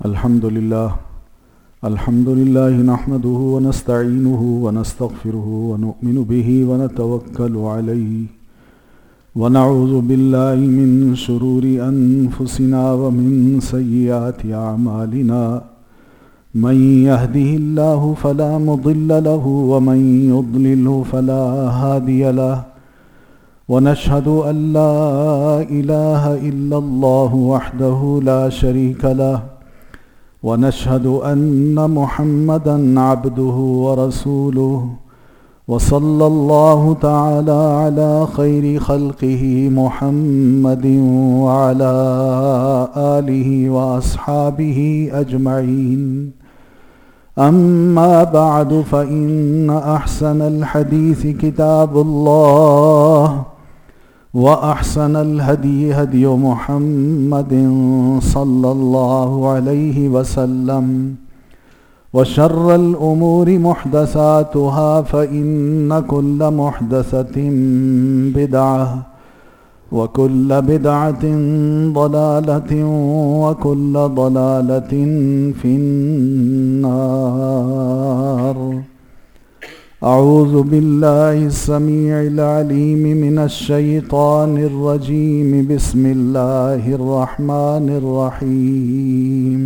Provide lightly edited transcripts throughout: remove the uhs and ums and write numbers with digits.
الحمد لله نحمده ونستعينه ونستغفره ونؤمن به ونتوكل عليه ونعوذ بالله من شرور أنفسنا ومن سيئات أعمالنا من يهده الله فلا مضل له ومن يضلله فلا هادي له ونشهد أن لا إله إلا الله وحده لا شريك له ونشهد أن محمدًا عبده ورسوله وصلى الله تعالى على خير خلقه محمد وعلى آله وأصحابه أجمعين أما بعد فإن أحسن الحديث كتاب الله وأحسن الهدي هدي محمد صلى الله عليه وسلم وشر الأمور محدثاتها فإن كل محدثة بدعة وكل بدعة ضلالة وكل ضلالة في النار. أعوذ بالله السميع العليم من الشيطان الرجيم. بسم الله الرحمن الرحيم.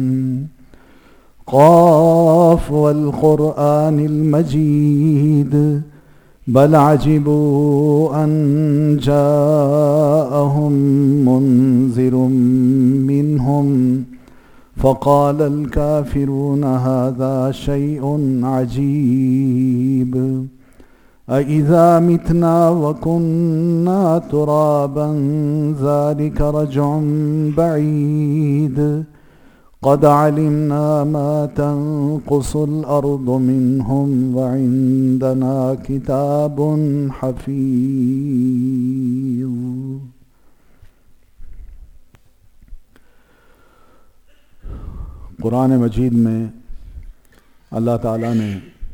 قاف والقرآن المجيد بل عجبوا أن جاءهم منذر منهم فقال الكافرون هذا شيء عجيب أإذا متنا وكنا ترابا ذلك رجع بعيد قد علمنا ما تنقص الأرض منهم وعندنا كتاب حفيظ. قرآن مجید میں اللہ تعالیٰ نے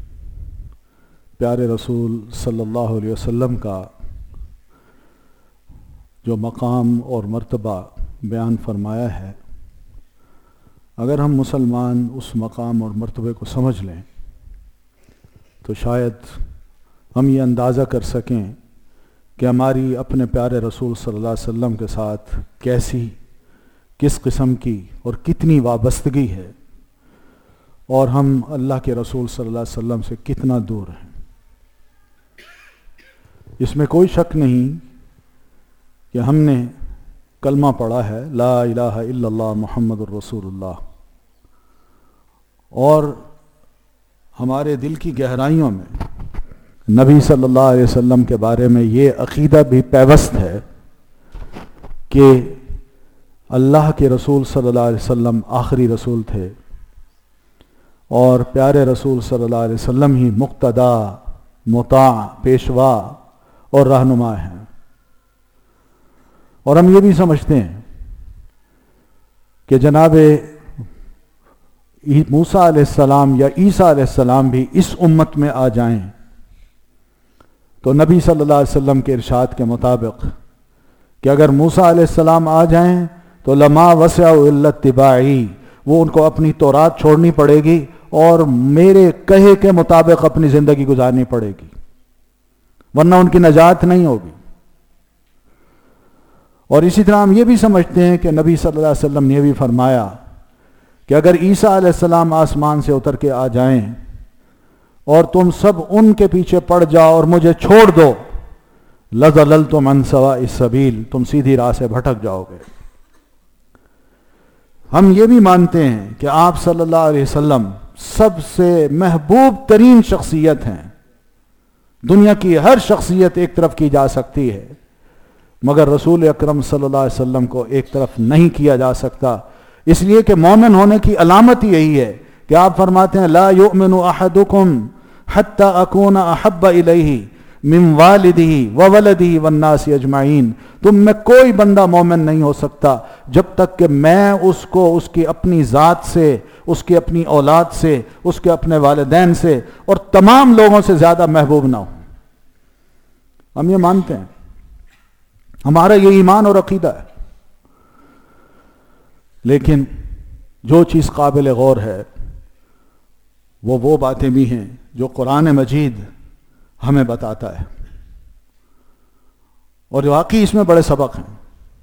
پیارے رسول صلی اللہ علیہ وسلم کا جو مقام اور مرتبہ بیان فرمایا ہے، اگر ہم مسلمان اس مقام اور مرتبے کو سمجھ لیں تو شاید ہم یہ اندازہ کر سکیں کہ ہماری اپنے پیارے رسول صلی اللہ علیہ وسلم کے ساتھ کس قسم کی اور کتنی وابستگی ہے، اور ہم اللہ کے رسول صلی اللہ علیہ وسلم سے کتنا دور ہیں۔ اس میں کوئی شک نہیں کہ ہم نے کلمہ پڑھا ہے لا الہ الا اللہ محمد الرسول اللہ، اور ہمارے دل کی گہرائیوں میں نبی صلی اللہ علیہ وسلم کے بارے میں یہ عقیدہ بھی پیوست ہے کہ اللہ کے رسول صلی اللہ علیہ وسلم آخری رسول تھے، اور پیارے رسول صلی اللہ علیہ وسلم ہی مقتدا، مطاع، پیشوا اور رہنما ہیں۔ اور ہم یہ بھی سمجھتے ہیں کہ جناب موسیٰ علیہ السلام یا عیسیٰ علیہ السلام بھی اس امت میں آ جائیں تو نبی صلی اللہ علیہ وسلم کے ارشاد کے مطابق کہ اگر موسیٰ علیہ السلام آ جائیں تو لما وسع الا اتباعی، وہ ان کو اپنی تورات چھوڑنی پڑے گی اور میرے کہے کے مطابق اپنی زندگی گزارنی پڑے گی، ورنہ ان کی نجات نہیں ہوگی۔ اور اسی طرح ہم یہ بھی سمجھتے ہیں کہ نبی صلی اللہ علیہ وسلم نے یہ بھی فرمایا کہ اگر عیسیٰ علیہ السلام آسمان سے اتر کے آ جائیں اور تم سب ان کے پیچھے پڑ جاؤ اور مجھے چھوڑ دو لَضَلَلْتُمْ عَنْ سَوَاءِ السَّبِيلِ، تم سیدھی راہ سے بھٹک جاؤ گے۔ ہم یہ بھی مانتے ہیں کہ آپ صلی اللہ علیہ وسلم سب سے محبوب ترین شخصیت ہیں۔ دنیا کی ہر شخصیت ایک طرف کی جا سکتی ہے، مگر رسول اکرم صلی اللہ علیہ وسلم کو ایک طرف نہیں کیا جا سکتا، اس لیے کہ مومن ہونے کی علامت یہی ہے کہ آپ فرماتے ہیں لا یؤمن احدکم حتی اکون احب الیہ من والدہ وولدہ والناس اجمعین، تم میں کوئی بندہ مومن نہیں ہو سکتا جب تک کہ میں اس کو اس کی اپنی ذات سے، اس کی اپنی اولاد سے، اس کے اپنے والدین سے اور تمام لوگوں سے زیادہ محبوب نہ ہوں۔ ہم یہ مانتے ہیں، ہمارا یہ ایمان اور عقیدہ ہے۔ لیکن جو چیز قابل غور ہے وہ باتیں بھی ہیں جو قرآن مجید ہمیں بتاتا ہے، اور واقعی اس میں بڑے سبق ہیں۔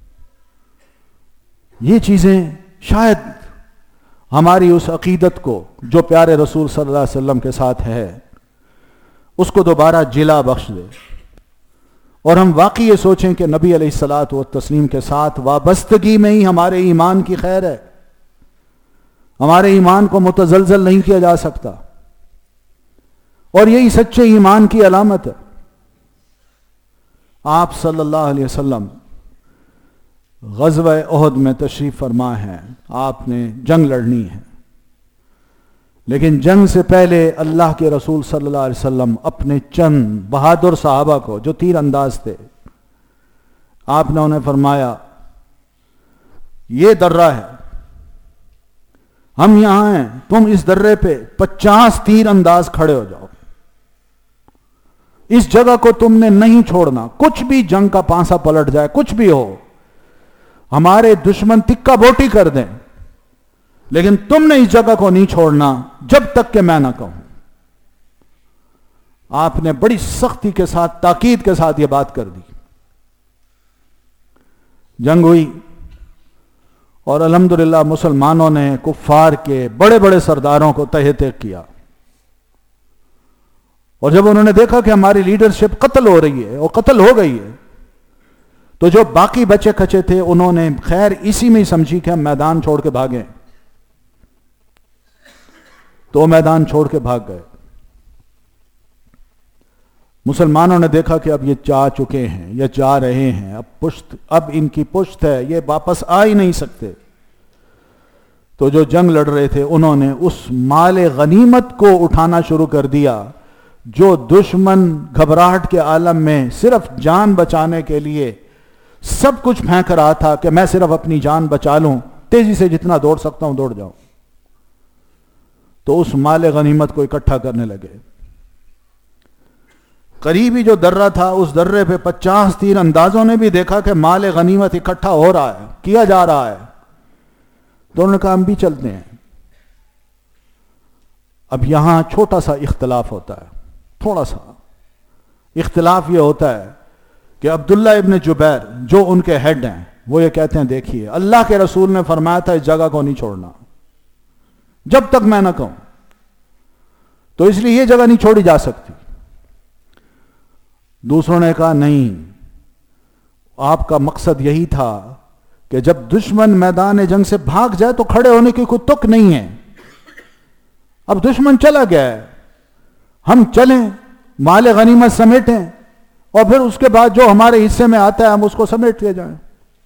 یہ چیزیں شاید ہماری اس عقیدت کو جو پیارے رسول صلی اللہ علیہ وسلم کے ساتھ ہے اس کو دوبارہ جلا بخش دے، اور ہم واقعی یہ سوچیں کہ نبی علیہ الصلاۃ والتسلیم کے ساتھ وابستگی میں ہی ہمارے ایمان کی خیر ہے، ہمارے ایمان کو متزلزل نہیں کیا جا سکتا، اور یہی سچے ایمان کی علامت ہے۔ آپ صلی اللہ علیہ وسلم غزوہ احد میں تشریف فرما ہیں، آپ نے جنگ لڑنی ہے، لیکن جنگ سے پہلے اللہ کے رسول صلی اللہ علیہ وسلم اپنے چند بہادر صحابہ کو جو تیر انداز تھے، آپ نے انہیں فرمایا یہ درہ ہے، ہم یہاں ہیں، تم اس درے پہ 50 تیر انداز کھڑے ہو جاؤ، اس جگہ کو تم نے نہیں چھوڑنا، کچھ بھی جنگ کا پانسا پلٹ جائے، کچھ بھی ہو، ہمارے دشمن تکہ بوٹی کر دیں، لیکن تم نے اس جگہ کو نہیں چھوڑنا جب تک کہ میں نہ کہوں۔ آپ نے بڑی سختی کے ساتھ، تاکید کے ساتھ یہ بات کر دی۔ جنگ ہوئی اور الحمدللہ مسلمانوں نے کفار کے بڑے بڑے سرداروں کو تہہ تیغ کیا، اور جب انہوں نے دیکھا کہ ہماری لیڈرشپ قتل ہو رہی ہے اور قتل ہو گئی ہے، تو جو باقی بچے کھچے تھے انہوں نے خیر اسی میں ہی سمجھی کہ ہم میدان چھوڑ کے بھاگیں، تو میدان چھوڑ کے بھاگ گئے۔ مسلمانوں نے دیکھا کہ اب یہ جا چکے ہیں، یہ جا رہے ہیں، اب ان کی پشت ہے، یہ واپس آ ہی نہیں سکتے، تو جو جنگ لڑ رہے تھے انہوں نے اس مال غنیمت کو اٹھانا شروع کر دیا جو دشمن گھبراہٹ کے عالم میں صرف جان بچانے کے لیے سب کچھ پھینک رہا تھا کہ میں صرف اپنی جان بچا لوں، تیزی سے جتنا دوڑ سکتا ہوں دوڑ جاؤں، تو اس مال غنیمت کو اکٹھا کرنے لگے۔ قریبی جو درہ تھا اس درے پہ 50 تیر اندازوں نے بھی دیکھا کہ مال غنیمت اکٹھا ہو رہا ہے، کیا جا رہا ہے، تو انہوں نے کہا ہم بھی چلتے ہیں۔ اب یہاں چھوٹا سا اختلاف ہوتا ہے، تھوڑا سا اختلاف یہ ہوتا ہے کہ عبداللہ ابن جبیر جو ان کے ہیڈ ہیں وہ یہ کہتے ہیں دیکھیے اللہ کے رسول نے فرمایا تھا اس جگہ کو نہیں چھوڑنا جب تک میں نہ کہوں، تو اس لیے یہ جگہ نہیں چھوڑی جا سکتی۔ دوسروں نے کہا نہیں، آپ کا مقصد یہی تھا کہ جب دشمن میدان جنگ سے بھاگ جائے تو کھڑے ہونے کی کوئی تک نہیں ہے، اب دشمن چلا گیا ہے، ہم چلیں مال غنیمت سمیٹیں اور پھر اس کے بعد جو ہمارے حصے میں آتا ہے ہم اس کو سمیٹ لے جائیں۔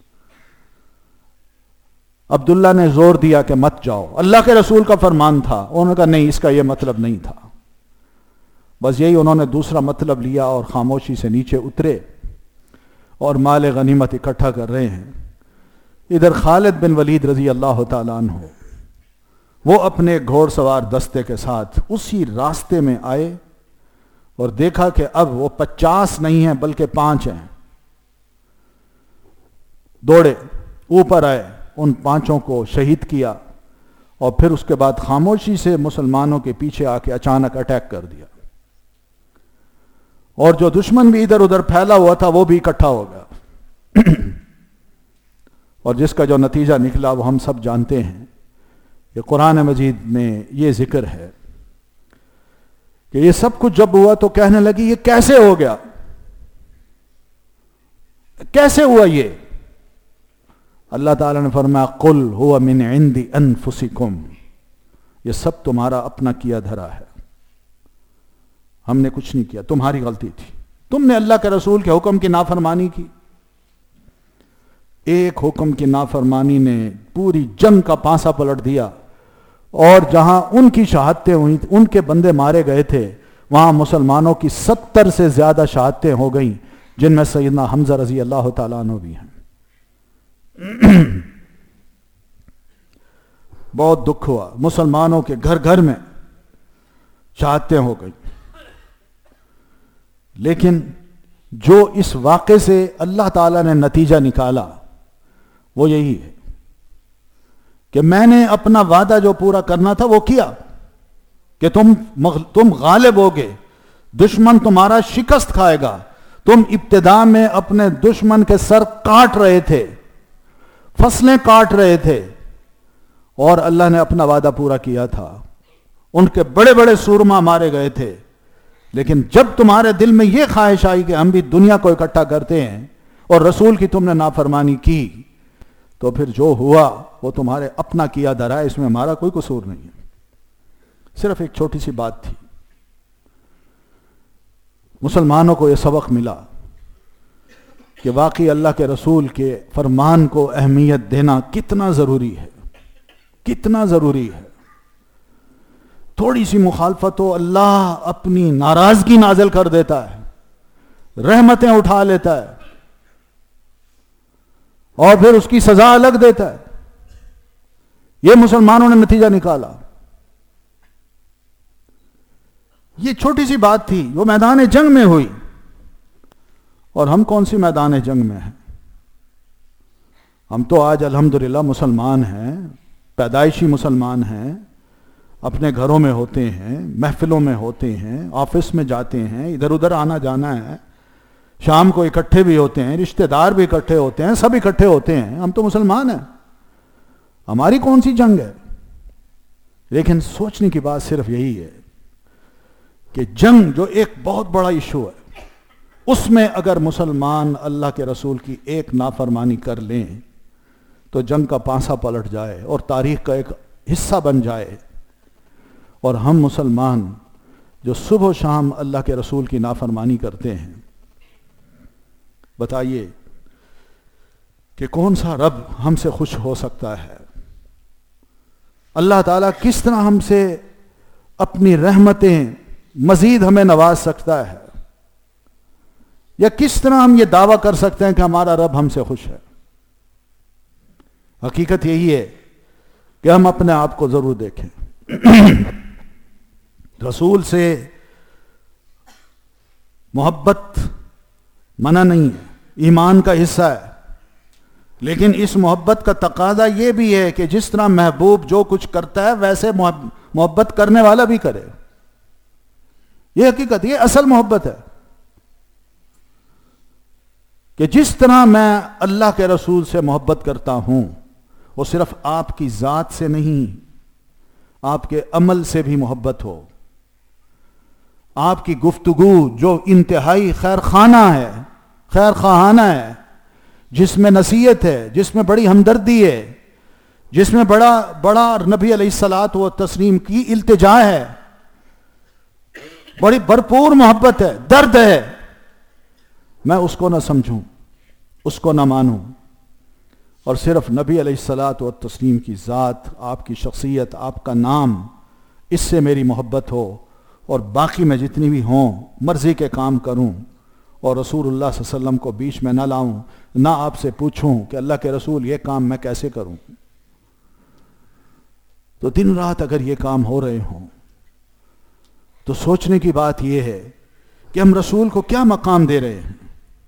عبداللہ نے زور دیا کہ مت جاؤ، اللہ کے رسول کا فرمان تھا، انہوں نے کہا نہیں اس کا یہ مطلب نہیں تھا، بس یہی انہوں نے دوسرا مطلب لیا اور خاموشی سے نیچے اترے اور مال غنیمت اکٹھا کر رہے ہیں۔ ادھر خالد بن ولید رضی اللہ تعالیٰ عنہ وہ اپنے گھوڑ سوار دستے کے ساتھ اسی راستے میں آئے اور دیکھا کہ اب وہ 50 نہیں ہیں بلکہ 5 ہیں، دوڑے اوپر آئے، ان 5 کو شہید کیا، اور پھر اس کے بعد خاموشی سے مسلمانوں کے پیچھے آ کے اچانک اٹیک کر دیا، اور جو دشمن بھی ادھر ادھر پھیلا ہوا تھا وہ بھی اکٹھا ہو گیا، اور جس کا جو نتیجہ نکلا وہ ہم سب جانتے ہیں۔ یہ قرآن مجید میں یہ ذکر ہے کہ یہ سب کچھ جب ہوا تو کہنے لگی یہ کیسے ہو گیا، کیسے ہوا یہ؟ اللہ تعالیٰ نے فرمایا قل هو من عند انفسکم، یہ سب تمہارا اپنا کیا دھرا ہے، ہم نے کچھ نہیں کیا، تمہاری غلطی تھی، تم نے اللہ کے رسول کے حکم کی نافرمانی کی۔ ایک حکم کی نافرمانی نے پوری جنگ کا پانسا پلٹ دیا، اور جہاں ان کی شہادتیں ہوئی، ان کے بندے مارے گئے تھے، وہاں مسلمانوں کی 70 سے زیادہ شہادتیں ہو گئیں، جن میں سیدنا حمزہ رضی اللہ تعالیٰ عنہ بھی ہیں۔ بہت دکھ ہوا، مسلمانوں کے گھر گھر میں شہادتیں ہو گئی، لیکن جو اس واقعے سے اللہ تعالیٰ نے نتیجہ نکالا وہ یہی ہے کہ میں نے اپنا وعدہ جو پورا کرنا تھا وہ کیا کہ تم غالب ہوگے، دشمن تمہارا شکست کھائے گا. تم ابتدا میں اپنے دشمن کے سر کاٹ رہے تھے، فصلیں کاٹ رہے تھے، اور اللہ نے اپنا وعدہ پورا کیا تھا. ان کے بڑے بڑے سورما مارے گئے تھے. لیکن جب تمہارے دل میں یہ خواہش آئی کہ ہم بھی دنیا کو اکٹھا کرتے ہیں اور رسول کی تم نے نافرمانی کی، تو پھر جو ہوا وہ تمہارے اپنا کیا دھرا ہے، اس میں ہمارا کوئی قصور نہیں ہے. صرف ایک چھوٹی سی بات تھی. مسلمانوں کو یہ سبق ملا کہ واقعی اللہ کے رسول کے فرمان کو اہمیت دینا کتنا ضروری ہے، کتنا ضروری ہے. تھوڑی سی مخالفت ہو اللہ اپنی ناراضگی نازل کر دیتا ہے، رحمتیں اٹھا لیتا ہے اور پھر اس کی سزا الگ دیتا ہے. یہ مسلمانوں نے نتیجہ نکالا. یہ چھوٹی سی بات تھی، وہ میدان جنگ میں ہوئی. اور ہم کون سی میدان جنگ میں ہیں؟ ہم تو آج الحمدللہ مسلمان ہیں، پیدائشی مسلمان ہیں، اپنے گھروں میں ہوتے ہیں، محفلوں میں ہوتے ہیں، آفس میں جاتے ہیں، ادھر ادھر آنا جانا ہے، شام کو اکٹھے بھی ہوتے ہیں، رشتہ دار بھی اکٹھے ہوتے ہیں، سب اکٹھے ہوتے ہیں. ہم تو مسلمان ہیں، ہماری کون سی جنگ ہے؟ لیکن سوچنے کی بات صرف یہی ہے کہ جنگ جو ایک بہت بڑا ایشو ہے، اس میں اگر مسلمان اللہ کے رسول کی ایک نافرمانی کر لیں تو جنگ کا پانسا پلٹ جائے اور تاریخ کا ایک حصہ بن جائے. اور ہم مسلمان جو صبح و شام اللہ کے رسول کی نافرمانی کرتے ہیں، بتائیے کہ کون سا رب ہم سے خوش ہو سکتا ہے؟ اللہ تعالیٰ کس طرح ہم سے اپنی رحمتیں مزید ہمیں نواز سکتا ہے؟ یا کس طرح ہم یہ دعویٰ کر سکتے ہیں کہ ہمارا رب ہم سے خوش ہے؟ حقیقت یہی ہے کہ ہم اپنے آپ کو ضرور دیکھیں. رسول سے محبت منع نہیں ہے، ایمان کا حصہ ہے. لیکن اس محبت کا تقاضا یہ بھی ہے کہ جس طرح محبوب جو کچھ کرتا ہے ویسے محبت کرنے والا بھی کرے. یہ حقیقت، یہ اصل محبت ہے کہ جس طرح میں اللہ کے رسول سے محبت کرتا ہوں وہ صرف آپ کی ذات سے نہیں، آپ کے عمل سے بھی محبت ہو. آپ کی گفتگو جو انتہائی خیر خانہ ہے، خیر خواہانہ ہے، جس میں نصیحت ہے، جس میں بڑی ہمدردی ہے، جس میں بڑا نبی علیہ الصلاۃ والتسلیم کی التجا ہے، بڑی بھرپور محبت ہے، درد ہے، میں اس کو نہ سمجھوں، اس کو نہ مانوں، اور صرف نبی علیہ الصلاۃ والتسلیم کی ذات، آپ کی شخصیت، آپ کا نام، اس سے میری محبت ہو، اور باقی میں جتنی بھی ہوں مرضی کے کام کروں اور رسول اللہ صلی اللہ علیہ وسلم کو بیچ میں نہ لاؤں، نہ آپ سے پوچھوں کہ اللہ کے رسول یہ کام میں کیسے کروں. تو دن رات اگر یہ کام ہو رہے ہوں تو سوچنے کی بات یہ ہے کہ ہم رسول کو کیا مقام دے رہے ہیں.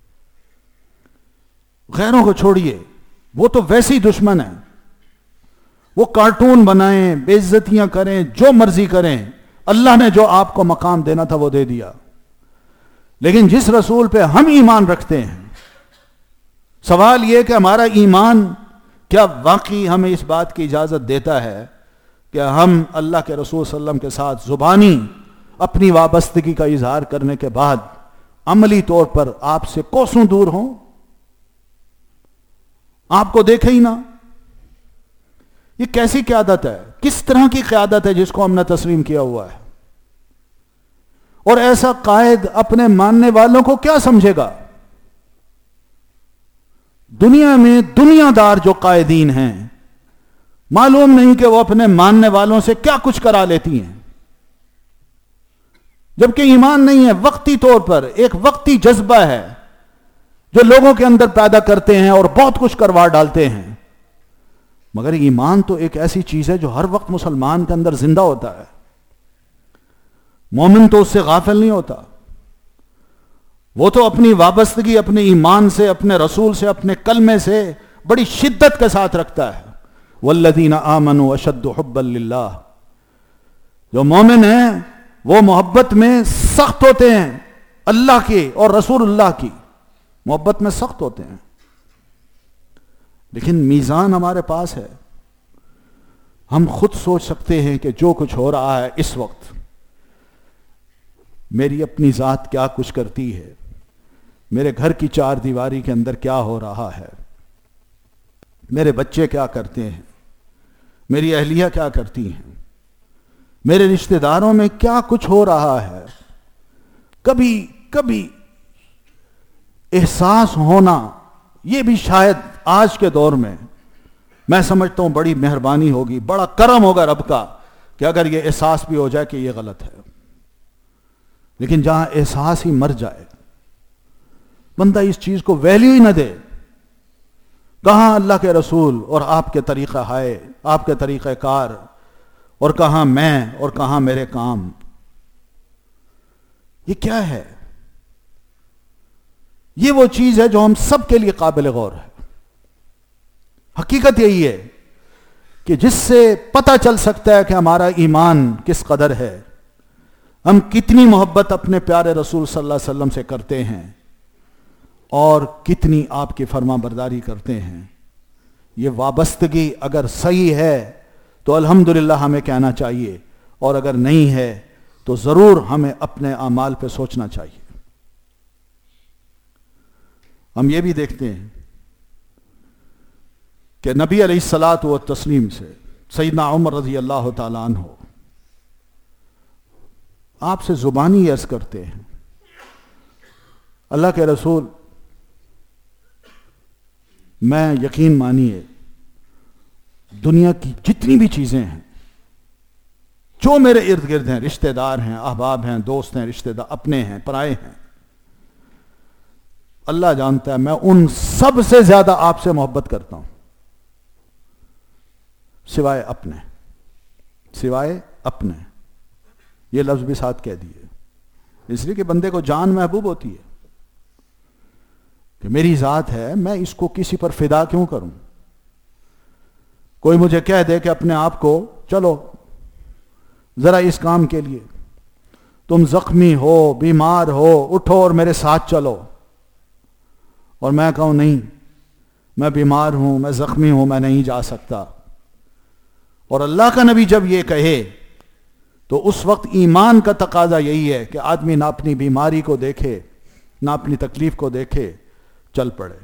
غیروں کو چھوڑیے، وہ تو ویسے ہی دشمن ہیں، وہ کارٹون بنائیں، بے عزتیاں کریں، جو مرضی کریں، اللہ نے جو آپ کو مقام دینا تھا وہ دے دیا. لیکن جس رسول پہ ہم ایمان رکھتے ہیں، سوال یہ کہ ہمارا ایمان کیا واقعی ہمیں اس بات کی اجازت دیتا ہے کہ ہم اللہ کے رسول صلی اللہ علیہ وسلم کے ساتھ زبانی اپنی وابستگی کا اظہار کرنے کے بعد عملی طور پر آپ سے کوسوں دور ہوں، آپ کو دیکھے ہی نہ؟ یہ کیسی قیادت ہے؟ کس طرح کی قیادت ہے جس کو ہم نے تسلیم کیا ہوا ہے؟ اور ایسا قائد اپنے ماننے والوں کو کیا سمجھے گا؟ دنیا میں دنیا دار جو قائدین ہیں، معلوم نہیں کہ وہ اپنے ماننے والوں سے کیا کچھ کرا لیتی ہیں، جبکہ ایمان نہیں ہے، وقتی طور پر ایک وقتی جذبہ ہے جو لوگوں کے اندر پیدا کرتے ہیں اور بہت کچھ کروا ڈالتے ہیں. مگر ایمان تو ایک ایسی چیز ہے جو ہر وقت مسلمان کے اندر زندہ ہوتا ہے. مومن تو اس سے غافل نہیں ہوتا، وہ تو اپنی وابستگی اپنے ایمان سے، اپنے رسول سے، اپنے کلمے سے بڑی شدت کے ساتھ رکھتا ہے. والذین آمنوا اشد حبا للہ، جو مومن ہیں وہ محبت میں سخت ہوتے ہیں، اللہ کی اور رسول اللہ کی محبت میں سخت ہوتے ہیں. لیکن میزان ہمارے پاس ہے. ہم خود سوچ سکتے ہیں کہ جو کچھ ہو رہا ہے اس وقت، میری اپنی ذات کیا کچھ کرتی ہے، میرے گھر کی چار دیواری کے اندر کیا ہو رہا ہے، میرے بچے کیا کرتے ہیں، میری اہلیہ کیا کرتی ہیں، میرے رشتہ داروں میں کیا کچھ ہو رہا ہے. کبھی کبھی احساس ہونا، یہ بھی شاید آج کے دور میں سمجھتا ہوں بڑی مہربانی ہوگی، بڑا کرم ہوگا رب کا کہ اگر یہ احساس بھی ہو جائے کہ یہ غلط ہے. لیکن جہاں احساس ہی مر جائے، بندہ اس چیز کو ویلیو ہی نہ دے، کہاں اللہ کے رسول اور آپ کے طریقہ ہائے، آپ کے طریقہ کار، اور کہاں میں اور کہاں میرے کام. یہ کیا ہے؟ یہ وہ چیز ہے جو ہم سب کے لیے قابل غور ہے. حقیقت یہی ہے کہ جس سے پتہ چل سکتا ہے کہ ہمارا ایمان کس قدر ہے، ہم کتنی محبت اپنے پیارے رسول صلی اللہ علیہ وسلم سے کرتے ہیں اور کتنی آپ کی فرما برداری کرتے ہیں. یہ وابستگی اگر صحیح ہے تو الحمدللہ ہمیں کہنا چاہیے، اور اگر نہیں ہے تو ضرور ہمیں اپنے اعمال پہ سوچنا چاہیے. ہم یہ بھی دیکھتے ہیں کہ نبی علیہ الصلاۃ والتسلیم سے سیدنا عمر رضی اللہ تعالیٰ عنہ آپ سے زبانی عرض کرتے ہیں، اللہ کے رسول، میں یقین مانیے دنیا کی جتنی بھی چیزیں ہیں جو میرے ارد گرد ہیں، رشتہ دار ہیں، احباب ہیں، دوست ہیں، رشتہ دار اپنے ہیں، پرائے ہیں، اللہ جانتا ہے میں ان سب سے زیادہ آپ سے محبت کرتا ہوں سوائے اپنے. یہ لفظ بھی ساتھ کہہ دیے، اس لیے کہ بندے کو جان محبوب ہوتی ہے کہ میری ذات ہے، میں اس کو کسی پر فدا کیوں کروں. کوئی مجھے کہہ دے کہ اپنے آپ کو چلو ذرا اس کام کے لیے، تم زخمی ہو، بیمار ہو، اٹھو اور میرے ساتھ چلو، اور میں کہوں نہیں، میں بیمار ہوں، میں زخمی ہوں، میں نہیں جا سکتا. اور اللہ کا نبی جب یہ کہے تو اس وقت ایمان کا تقاضا یہی ہے کہ آدمی نہ اپنی بیماری کو دیکھے، نہ اپنی تکلیف کو دیکھے، چل پڑے.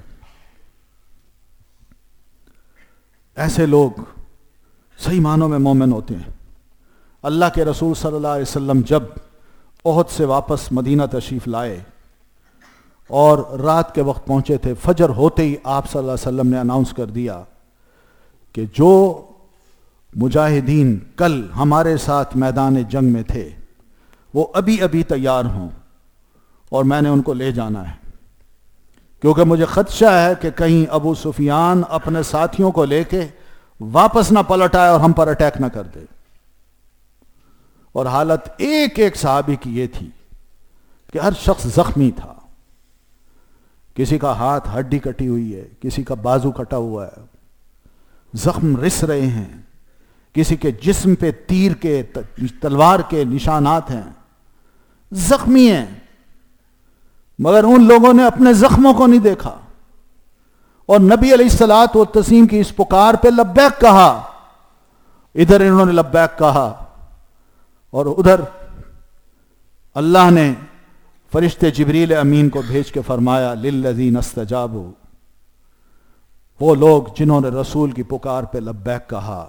ایسے لوگ صحیح معنوں میں مومن ہوتے ہیں. اللہ کے رسول صلی اللہ علیہ وسلم جب احد سے واپس مدینہ تشریف لائے اور رات کے وقت پہنچے تھے، فجر ہوتے ہی آپ صلی اللہ علیہ وسلم نے اناؤنس کر دیا کہ جو مجاہدین کل ہمارے ساتھ میدان جنگ میں تھے وہ ابھی تیار ہوں اور میں نے ان کو لے جانا ہے، کیونکہ مجھے خدشہ ہے کہ کہیں ابو سفیان اپنے ساتھیوں کو لے کے واپس نہ پلٹ آئے اور ہم پر اٹیک نہ کر دے. اور حالت ایک صحابی کی یہ تھی کہ ہر شخص زخمی تھا، کسی کا ہاتھ ہڈی کٹی ہوئی ہے، کسی کا بازو کٹا ہوا ہے، زخم رس رہے ہیں، کسی کے جسم پہ تیر کے، تلوار کے نشانات ہیں، زخمی ہیں. مگر ان لوگوں نے اپنے زخموں کو نہیں دیکھا اور نبی علیہ الصلاۃ والتسلیم کی اس پکار پہ لبیک کہا. ادھر انہوں نے لبیک کہا اور ادھر اللہ نے فرشتے جبریل امین کو بھیج کے فرمایا للذین استجابوا، وہ لوگ جنہوں نے رسول کی پکار پہ لبیک کہا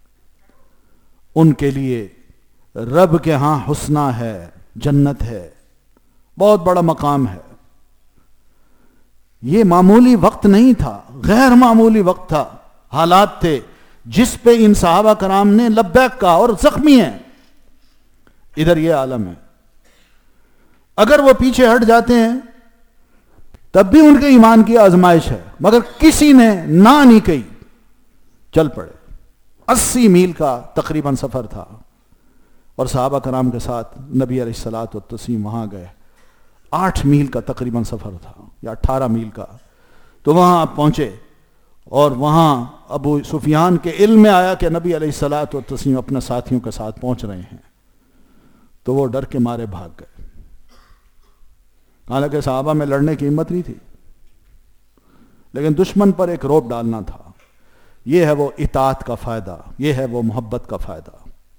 ان کے لیے رب کے ہاں حسنہ ہے، جنت ہے، بہت بڑا مقام ہے. یہ معمولی وقت نہیں تھا، غیر معمولی وقت تھا، حالات تھے جس پہ ان صحابہ کرام نے لبیک کہا اور زخمی ہیں. ادھر یہ عالم ہے. اگر وہ پیچھے ہٹ جاتے ہیں تب بھی ان کے ایمان کی آزمائش ہے، مگر کسی نے نہ نہیں کہی، چل پڑے. 80 میل کا تقریباً سفر تھا اور صحابہ کرام کے ساتھ نبی علیہ الصلاۃ والتسلیم وہاں گئے. 8 میل کا تقریباً سفر تھا یا 18 میل کا. تو وہاں آپ پہنچے اور وہاں ابو سفیان کے علم میں آیا کہ نبی علیہ الصلوۃ والتسلیم اپنے ساتھیوں کے ساتھ پہنچ رہے ہیں، تو وہ ڈر کے مارے بھاگ گئے. حالانکہ صحابہ میں لڑنے کی ہمت نہیں تھی، لیکن دشمن پر ایک رعب ڈالنا تھا. یہ ہے وہ اطاعت کا فائدہ، یہ ہے وہ محبت کا فائدہ،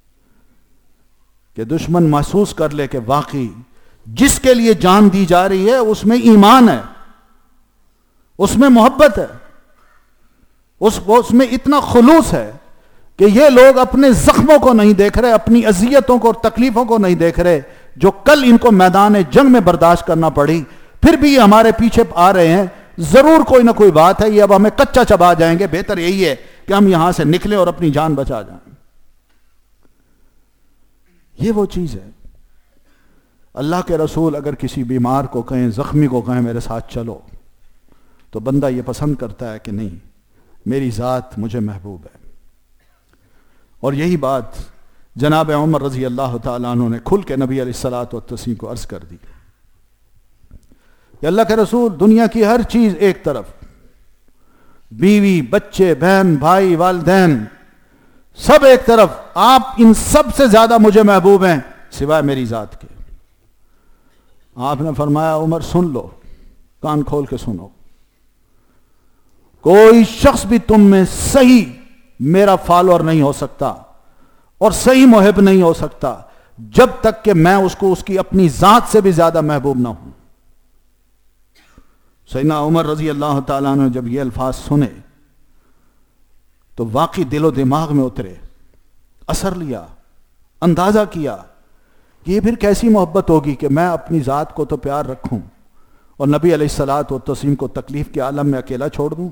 کہ دشمن محسوس کر لے کہ واقعی جس کے لیے جان دی جا رہی ہے اس میں ایمان ہے، اس میں محبت ہے، اس میں اتنا خلوص ہے کہ یہ لوگ اپنے زخموں کو نہیں دیکھ رہے، اپنی اذیتوں کو اور تکلیفوں کو نہیں دیکھ رہے جو کل ان کو میدان جنگ میں برداشت کرنا پڑی، پھر بھی یہ ہمارے پیچھے آ رہے ہیں، ضرور کوئی نہ کوئی بات ہے، یہ اب ہمیں کچا چبا جائیں گے، بہتر یہی ہے کہ ہم یہاں سے نکلیں اور اپنی جان بچا جائیں. یہ وہ چیز ہے. اللہ کے رسول اگر کسی بیمار کو کہیں، زخمی کو کہیں میرے ساتھ چلو، تو بندہ یہ پسند کرتا ہے کہ نہیں، میری ذات مجھے محبوب ہے. اور یہی بات جناب عمر رضی اللہ تعالیٰ عنہ نے کھل کے نبی علیہ الصلوۃ والتسلیم کو عرض کر دی کہ اللہ کے رسول، دنیا کی ہر چیز ایک طرف، بیوی، بچے، بہن، بھائی، والدین، سب ایک طرف، آپ ان سب سے زیادہ مجھے محبوب ہیں سوائے میری ذات کے. آپ نے فرمایا عمر سن لو، کان کھول کے سنو، کوئی شخص بھی تم میں صحیح میرا فالوور نہیں ہو سکتا اور صحیح محب نہیں ہو سکتا جب تک کہ میں اس کو اس کی اپنی ذات سے بھی زیادہ محبوب نہ ہوں. سیدنا عمر رضی اللہ تعالیٰ نے جب یہ الفاظ سنے تو واقعی دل و دماغ میں اترے، اثر لیا، اندازہ کیا کہ یہ پھر کیسی محبت ہوگی کہ میں اپنی ذات کو تو پیار رکھوں اور نبی علیہ الصلوۃ والتسلیم کو تکلیف کے عالم میں اکیلا چھوڑ دوں.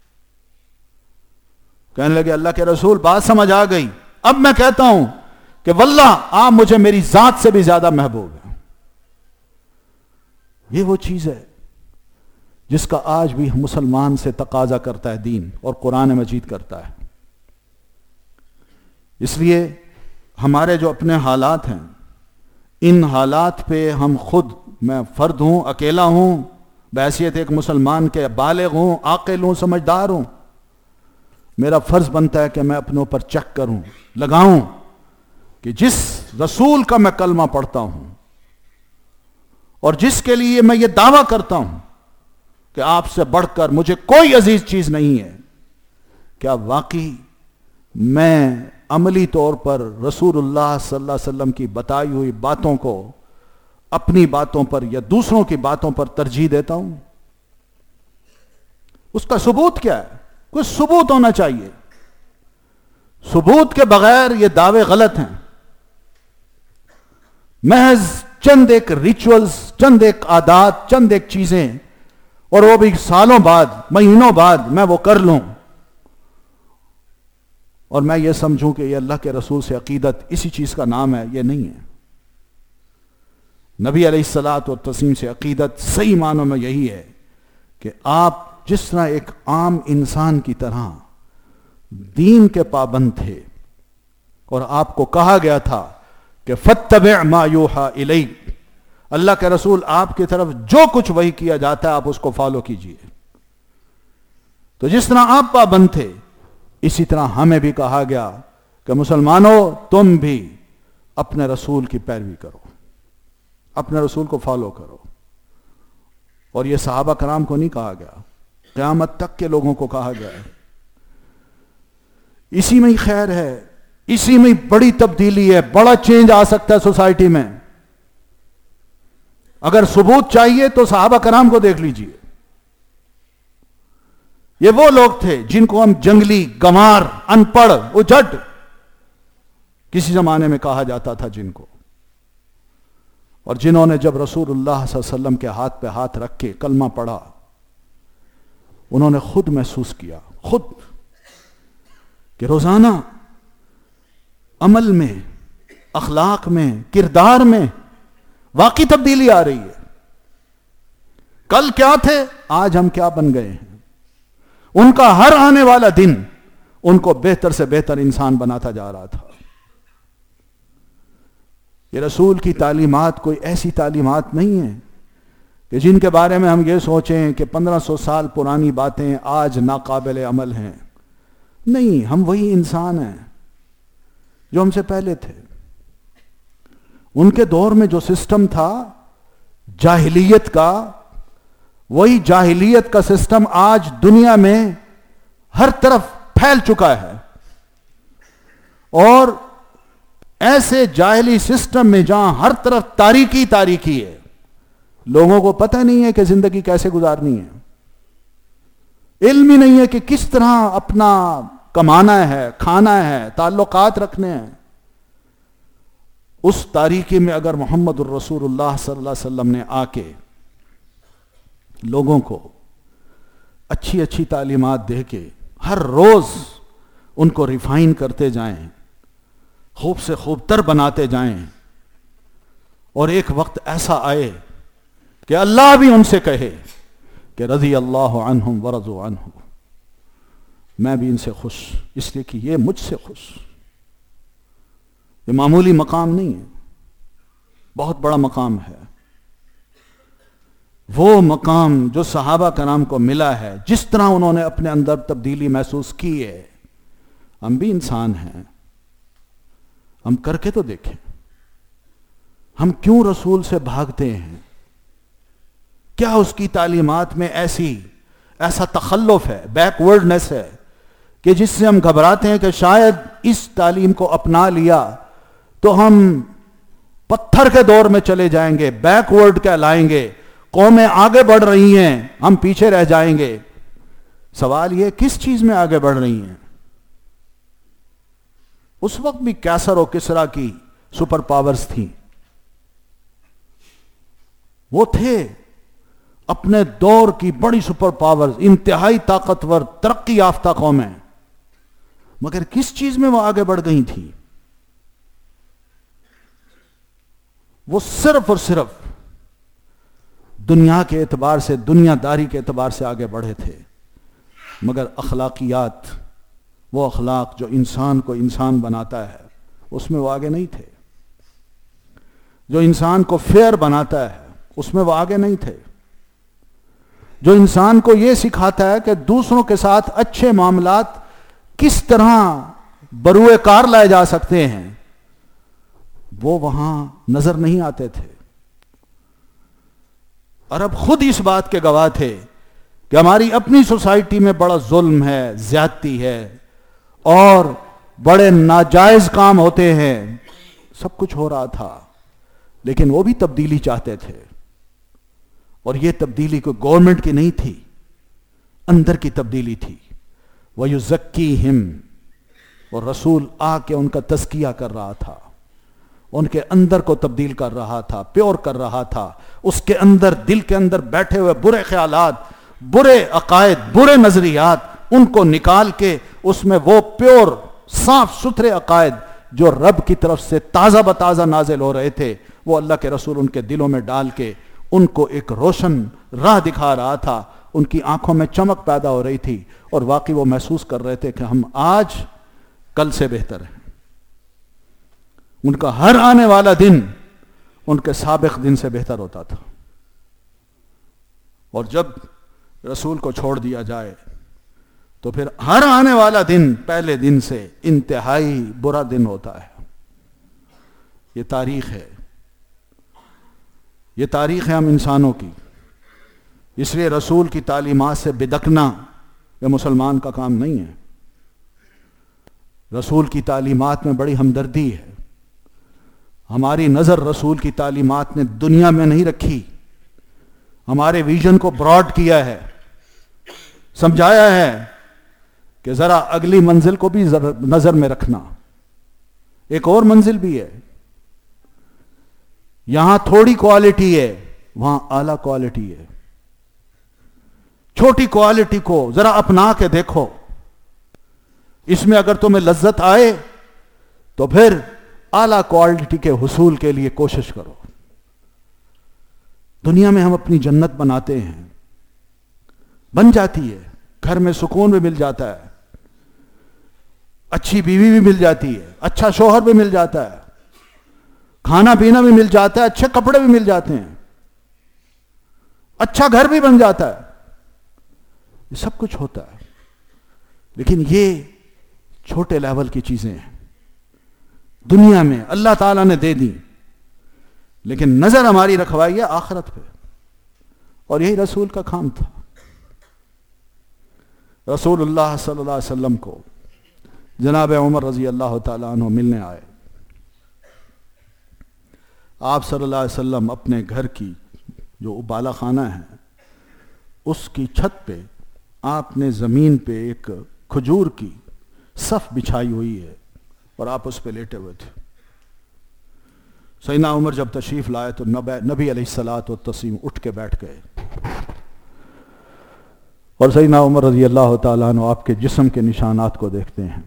کہنے لگے اللہ کے رسول بات سمجھ آ گئی، اب میں کہتا ہوں کہ واللہ آپ مجھے میری ذات سے بھی زیادہ محبوب ہیں. یہ وہ چیز ہے جس کا آج بھی مسلمان سے تقاضا کرتا ہے دین اور قرآن مجید کرتا ہے. اس لیے ہمارے جو اپنے حالات ہیں، ان حالات پہ ہم خود، میں فرد ہوں، اکیلا ہوں، بحیثیت ایک مسلمان کے بالغ ہوں، عاقل ہوں، سمجھدار ہوں، میرا فرض بنتا ہے کہ میں اپنے اوپر چیک کروں، لگاؤں کہ جس رسول کا میں کلمہ پڑھتا ہوں اور جس کے لیے میں یہ دعویٰ کرتا ہوں کہ آپ سے بڑھ کر مجھے کوئی عزیز چیز نہیں ہے، کیا واقعی میں عملی طور پر رسول اللہ صلی اللہ علیہ وسلم کی بتائی ہوئی باتوں کو اپنی باتوں پر یا دوسروں کی باتوں پر ترجیح دیتا ہوں؟ اس کا ثبوت کیا ہے؟ کوئی ثبوت ہونا چاہیے. ثبوت کے بغیر یہ دعوے غلط ہیں. محض چند ایک ریچولز، چند ایک عادات، چند ایک چیزیں، اور وہ بھی سالوں بعد، مہینوں بعد میں وہ کر لوں اور میں یہ سمجھوں کہ یہ اللہ کے رسول سے عقیدت اسی چیز کا نام ہے، یہ نہیں ہے. نبی علیہ الصلوۃ والتسلیم سے عقیدت صحیح معنوں میں یہی ہے کہ آپ جس طرح ایک عام انسان کی طرح دین کے پابند تھے اور آپ کو کہا گیا تھا کہ فَاتَّبِعْ مَا يُوحَى إِلَيْكَ، اللہ کے رسول آپ کی طرف جو کچھ وحی کیا جاتا ہے آپ اس کو فالو کیجئے. تو جس طرح آپ پابند تھے اسی طرح ہمیں بھی کہا گیا کہ مسلمانوں تم بھی اپنے رسول کی پیروی کرو، اپنے رسول کو فالو کرو. اور یہ صحابہ کرام کو نہیں کہا گیا، قیامت تک کے لوگوں کو کہا گیا ہے. اسی میں ہی خیر ہے، اسی میں بڑی تبدیلی ہے، بڑا چینج آ سکتا ہے سوسائٹی میں. اگر ثبوت چاہیے تو صحابہ کرام کو دیکھ لیجئے. یہ وہ لوگ تھے جن کو ہم جنگلی، گنوار، ان پڑھ، اجڑ کسی زمانے میں کہا جاتا تھا جن کو، اور جنہوں نے جب رسول اللہ صلی اللہ علیہ وسلم کے ہاتھ پہ ہاتھ رکھ کے کلمہ پڑھا، انہوں نے خود محسوس کیا، خود، کہ روزانہ عمل میں، اخلاق میں، کردار میں واقعی تبدیلی آ رہی ہے. کل کیا تھے، آج ہم کیا بن گئے ہیں. ان کا ہر آنے والا دن ان کو بہتر سے بہتر انسان بناتا جا رہا تھا. یہ رسول کی تعلیمات کوئی ایسی تعلیمات نہیں ہیں کہ جن کے بارے میں ہم یہ سوچیں کہ 1500 سال پرانی باتیں آج ناقابل عمل ہیں. نہیں، ہم وہی انسان ہیں جو ہم سے پہلے تھے. ان کے دور میں جو سسٹم تھا جاہلیت کا، وہی جاہلیت کا سسٹم آج دنیا میں ہر طرف پھیل چکا ہے. اور ایسے جاہلی سسٹم میں جہاں ہر طرف تاریکی تاریکی ہے، لوگوں کو پتہ نہیں ہے کہ زندگی کیسے گزارنی ہے، علم ہی نہیں ہے کہ کس طرح اپنا کمانا ہے، کھانا ہے، تعلقات رکھنے ہیں. اس تاریکی میں اگر محمد الرسول اللہ صلی اللہ علیہ وسلم نے آ کے لوگوں کو اچھی اچھی تعلیمات دے کے ہر روز ان کو ریفائن کرتے جائیں، خوب سے خوب تر بناتے جائیں، اور ایک وقت ایسا آئے کہ اللہ بھی ان سے کہے کہ رضی اللہ عنہم ورضوا عنہ، میں بھی ان سے خوش، اس لیے کہ یہ مجھ سے خوش. یہ معمولی مقام نہیں ہے، بہت بڑا مقام ہے. وہ مقام جو صحابہ کرام کو ملا ہے، جس طرح انہوں نے اپنے اندر تبدیلی محسوس کی ہے، ہم بھی انسان ہیں، ہم کر کے تو دیکھیں. ہم کیوں رسول سے بھاگتے ہیں؟ کیا اس کی تعلیمات میں ایسا تخلف ہے، بیکورڈنس ہے کہ جس سے ہم گھبراتے ہیں کہ شاید اس تعلیم کو اپنا لیا تو ہم پتھر کے دور میں چلے جائیں گے، بیکورڈ کہلائیں گے، قومیں آگے بڑھ رہی ہیں، ہم پیچھے رہ جائیں گے. سوال یہ کس چیز میں آگے بڑھ رہی ہیں؟ اس وقت بھی کیسر و کسرا کی سپر پاورز تھیں، وہ تھے اپنے دور کی بڑی سپر پاورز، انتہائی طاقتور ترقی یافتہ قومیں، مگر کس چیز میں وہ آگے بڑھ گئی تھی؟ وہ صرف اور صرف دنیا کے اعتبار سے، دنیا داری کے اعتبار سے آگے بڑھے تھے، مگر اخلاقیات، وہ اخلاق جو انسان کو انسان بناتا ہے، اس میں وہ آگے نہیں تھے. جو انسان کو فیئر بناتا ہے، اس میں وہ آگے نہیں تھے. جو انسان کو یہ سکھاتا ہے کہ دوسروں کے ساتھ اچھے معاملات کس طرح بروئے کار لائے جا سکتے ہیں، وہ وہاں نظر نہیں آتے تھے. عرب خود اس بات کے گواہ تھے کہ ہماری اپنی سوسائٹی میں بڑا ظلم ہے، زیادتی ہے، اور بڑے ناجائز کام ہوتے ہیں. سب کچھ ہو رہا تھا، لیکن وہ بھی تبدیلی چاہتے تھے. اور یہ تبدیلی کوئی گورنمنٹ کی نہیں تھی، اندر کی تبدیلی تھی. وَيُزَكِّيهِمْ، اور رسول آ کے ان کا تزکیہ کر رہا تھا، ان کے اندر کو تبدیل کر رہا تھا، پیور کر رہا تھا. اس کے اندر، دل کے اندر بیٹھے ہوئے برے خیالات، برے عقائد، برے نظریات، ان کو نکال کے اس میں وہ پیور صاف ستھرے عقائد جو رب کی طرف سے تازہ بتازہ نازل ہو رہے تھے، وہ اللہ کے رسول ان کے دلوں میں ڈال کے ان کو ایک روشن راہ دکھا رہا تھا. ان کی آنکھوں میں چمک پیدا ہو رہی تھی، اور واقعی وہ محسوس کر رہے تھے کہ ہم آج کل سے بہتر ہیں. ان کا ہر آنے والا دن ان کے سابق دن سے بہتر ہوتا تھا. اور جب رسول کو چھوڑ دیا جائے تو پھر ہر آنے والا دن پہلے دن سے انتہائی برا دن ہوتا ہے. یہ تاریخ ہے، یہ تاریخ ہے ہم انسانوں کی. اس لیے رسول کی تعلیمات سے بدکنا یہ مسلمان کا کام نہیں ہے. رسول کی تعلیمات میں بڑی ہمدردی ہے. ہماری نظر رسول کی تعلیمات نے دنیا میں نہیں رکھی، ہمارے ویژن کو براڈ کیا ہے، سمجھایا ہے کہ ذرا اگلی منزل کو بھی نظر میں رکھنا. ایک اور منزل بھی ہے، یہاں تھوڑی کوالٹی ہے، وہاں اعلیٰ کوالٹی ہے. چھوٹی کوالٹی کو ذرا اپنا کے دیکھو، اس میں اگر تمہیں لذت آئے تو پھر اعلیٰ کوالٹی کے حصول کے لیے کوشش کرو. دنیا میں ہم اپنی جنت بناتے ہیں، بن جاتی ہے، گھر میں سکون بھی مل جاتا ہے، اچھی بیوی بھی مل جاتی ہے، اچھا شوہر بھی مل جاتا ہے، کھانا پینا بھی مل جاتا ہے، اچھے کپڑے بھی مل جاتے ہیں. اچھا گھر بھی بن جاتا ہے، یہ سب کچھ ہوتا ہے، لیکن یہ چھوٹے لیول کی چیزیں ہیں، دنیا میں اللہ تعالیٰ نے دے دی، لیکن نظر ہماری رکھوائی ہے آخرت پہ، اور یہی رسول کا کام تھا۔ رسول اللہ صلی اللہ علیہ وسلم کو جناب عمر رضی اللہ تعالیٰ عنہ ملنے آئے۔ آپ صلی اللہ علیہ وسلم اپنے گھر کی جو بالا خانہ ہے اس کی چھت پہ آپ نے زمین پہ ایک کھجور کی صف بچھائی ہوئی ہے اور آپ اس پہ لیٹے ہوئے تھے۔ سیدنا عمر جب تشریف لائے تو نبی علیہ الصلوۃ والتسلیم اٹھ کے بیٹھ گئے، اور سیدنا عمر رضی اللہ تعالیٰ عنہ آپ کے جسم کے نشانات کو دیکھتے ہیں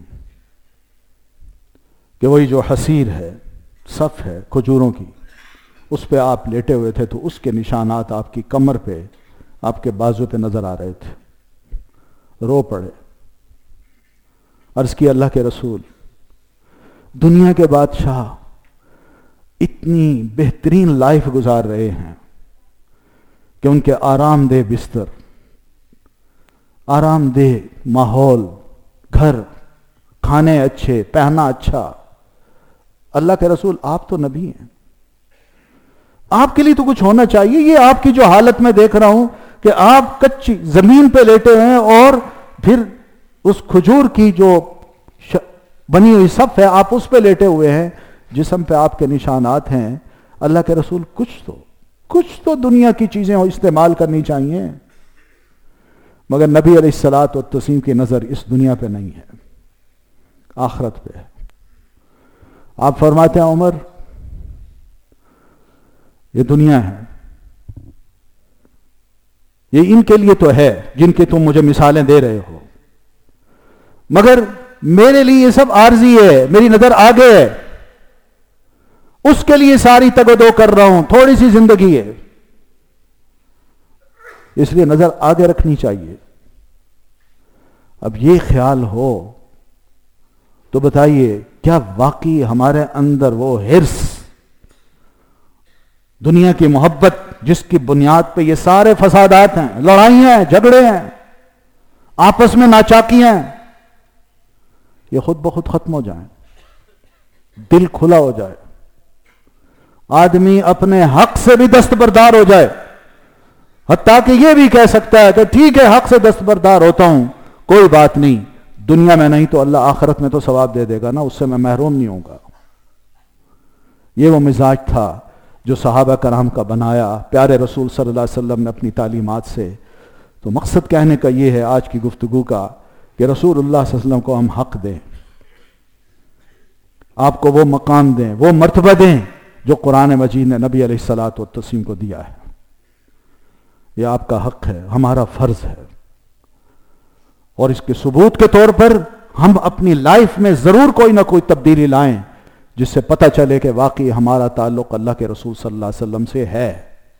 کہ وہی جو حسیر ہے، صف ہے کھجوروں کی، اس پہ آپ لیٹے ہوئے تھے تو اس کے نشانات آپ کی کمر پہ، آپ کے بازو پہ نظر آ رہے تھے۔ رو پڑے، عرض کی اللہ کے رسول، دنیا کے بادشاہ اتنی بہترین لائف گزار رہے ہیں کہ ان کے آرام دہ بستر، آرام دہ ماحول، گھر، کھانے اچھے، پہنا اچھا، اللہ کے رسول آپ تو نبی ہیں، آپ کے لیے تو کچھ ہونا چاہیے۔ یہ آپ کی جو حالت میں دیکھ رہا ہوں کہ آپ کچی زمین پہ لیٹے ہیں اور پھر اس کھجور کی جو بنی ہوئی صف ہے آپ اس پہ لیٹے ہوئے ہیں، جسم پہ آپ کے نشانات ہیں، اللہ کے رسول کچھ تو دنیا کی چیزیں استعمال کرنی چاہیے۔ مگر نبی علیہ الصلوۃ والتسلیم کی نظر اس دنیا پہ نہیں ہے، آخرت پہ ہے۔ آپ فرماتے ہیں عمر، یہ دنیا ہے، یہ ان کے لیے تو ہے جن کی تم مجھے مثالیں دے رہے ہو، مگر میرے لیے یہ سب عارضی ہے، میری نظر آگے ہے، اس کے لیے ساری تگ و دو کر رہا ہوں، تھوڑی سی زندگی ہے، اس لیے نظر آگے رکھنی چاہیے۔ اب یہ خیال ہو تو بتائیے کیا واقعی ہمارے اندر وہ حرص، دنیا کی محبت جس کی بنیاد پہ یہ سارے فسادات ہیں، لڑائیاں ہیں، جھگڑے ہیں، آپس میں ناچاکیاں ہیں، یہ خود بخود ختم ہو جائیں، دل کھلا ہو جائے، آدمی اپنے حق سے بھی دستبردار ہو جائے، حتیٰ کہ یہ بھی کہہ سکتا ہے کہ ٹھیک ہے حق سے دستبردار ہوتا ہوں، کوئی بات نہیں، دنیا میں نہیں تو اللہ آخرت میں تو ثواب دے دے گا نا، اس سے میں محروم نہیں ہوں گا۔ یہ وہ مزاج تھا جو صحابہ کرام کا بنایا پیارے رسول صلی اللہ علیہ وسلم نے اپنی تعلیمات سے۔ تو مقصد کہنے کا یہ ہے آج کی گفتگو کا کہ رسول اللہ صلی اللہ علیہ وسلم کو ہم حق دیں، آپ کو وہ مقام دیں، وہ مرتبہ دیں جو قرآن مجید نے نبی علیہ الصلوۃ والتسلیم کو دیا ہے۔ یہ آپ کا حق ہے، ہمارا فرض ہے، اور اس کے ثبوت کے طور پر ہم اپنی لائف میں ضرور کوئی نہ کوئی تبدیلی لائیں جس سے پتہ چلے کہ واقعی ہمارا تعلق اللہ کے رسول صلی اللہ علیہ وسلم سے ہے،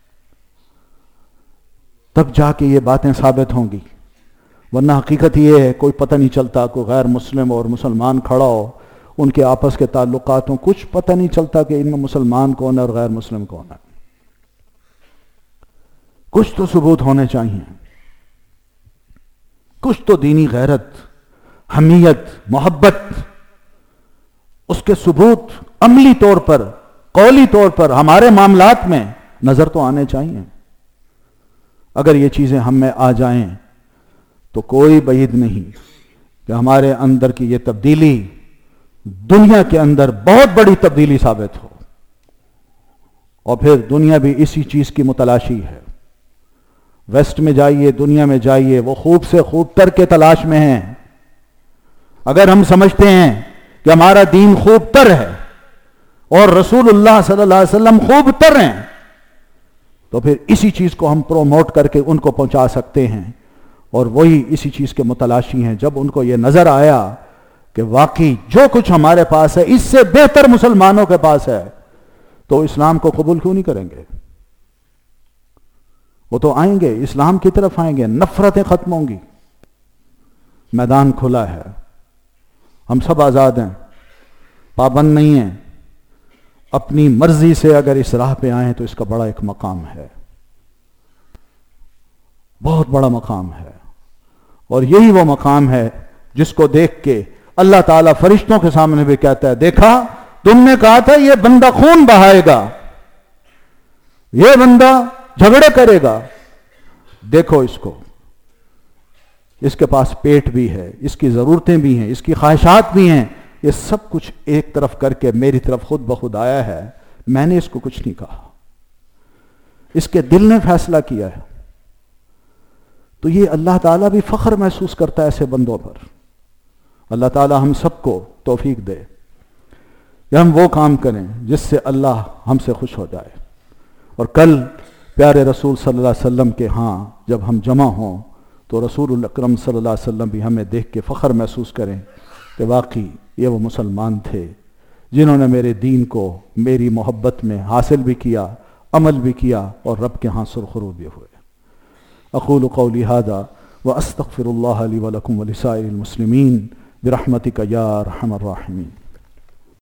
تب جا کے یہ باتیں ثابت ہوں گی، ورنہ حقیقت یہ ہے کوئی پتہ نہیں چلتا، کوئی غیر مسلم اور مسلمان کھڑا ہو، ان کے آپس کے تعلقات ہوں، کچھ پتہ نہیں چلتا کہ ان میں مسلمان کون ہے اور غیر مسلم کون ہے۔ کچھ تو ثبوت ہونے چاہیے، کچھ تو دینی غیرت، حمیت، محبت، اس کے ثبوت عملی طور پر، قولی طور پر ہمارے معاملات میں نظر تو آنے چاہیے۔ اگر یہ چیزیں ہم میں آ جائیں تو کوئی بعید نہیں کہ ہمارے اندر کی یہ تبدیلی دنیا کے اندر بہت بڑی تبدیلی ثابت ہو، اور پھر دنیا بھی اسی چیز کی متلاشی ہے۔ ویسٹ میں جائیے، دنیا میں جائیے، وہ خوب سے خوب تر کے تلاش میں ہیں۔ اگر ہم سمجھتے ہیں کہ ہمارا دین خوب تر ہے اور رسول اللہ صلی اللہ علیہ وسلم خوب تر ہیں، تو پھر اسی چیز کو ہم پروموٹ کر کے ان کو پہنچا سکتے ہیں، اور وہی اسی چیز کے متلاشی ہیں۔ جب ان کو یہ نظر آیا کہ واقعی جو کچھ ہمارے پاس ہے اس سے بہتر مسلمانوں کے پاس ہے، تو اسلام کو قبول کیوں نہیں کریں گے؟ وہ تو آئیں گے، اسلام کی طرف آئیں گے، نفرتیں ختم ہوں گی، میدان کھلا ہے، ہم سب آزاد ہیں، پابند نہیں ہیں، اپنی مرضی سے اگر اس راہ پہ آئیں تو اس کا بڑا ایک مقام ہے۔ بہت بڑا مقام ہے، اور یہی وہ مقام ہے جس کو دیکھ کے اللہ تعالیٰ فرشتوں کے سامنے بھی کہتا ہے، دیکھا تم نے کہا تھا یہ بندہ خون بہائے گا، یہ بندہ جھگڑے کرے گا، دیکھو اس کو، اس کے پاس پیٹ بھی ہے، اس کی ضرورتیں بھی ہیں، اس کی خواہشات بھی ہیں، یہ سب کچھ ایک طرف کر کے میری طرف خود بخود آیا ہے، میں نے اس کو کچھ نہیں کہا، اس کے دل نے فیصلہ کیا ہے۔ تو یہ اللہ تعالیٰ بھی فخر محسوس کرتا ہے ایسے بندوں پر۔ اللہ تعالیٰ ہم سب کو توفیق دے کہ ہم وہ کام کریں جس سے اللہ ہم سے خوش ہو جائے، اور کل پیارے رسول صلی اللہ علیہ وسلم کے ہاں جب ہم جمع ہوں تو رسول اکرم صلی اللہ علیہ وسلم بھی ہمیں دیکھ کے فخر محسوس کریں کہ واقعی یہ وہ مسلمان تھے جنہوں نے میرے دین کو میری محبت میں حاصل بھی کیا، عمل بھی کیا، اور رب کے ہاں سرخرو بھی ہوئے۔ اقول قولی ھذا واستغفر اللہ لی ولکم ولسائر المسلمین برحمتک یا ارحم الراحمین۔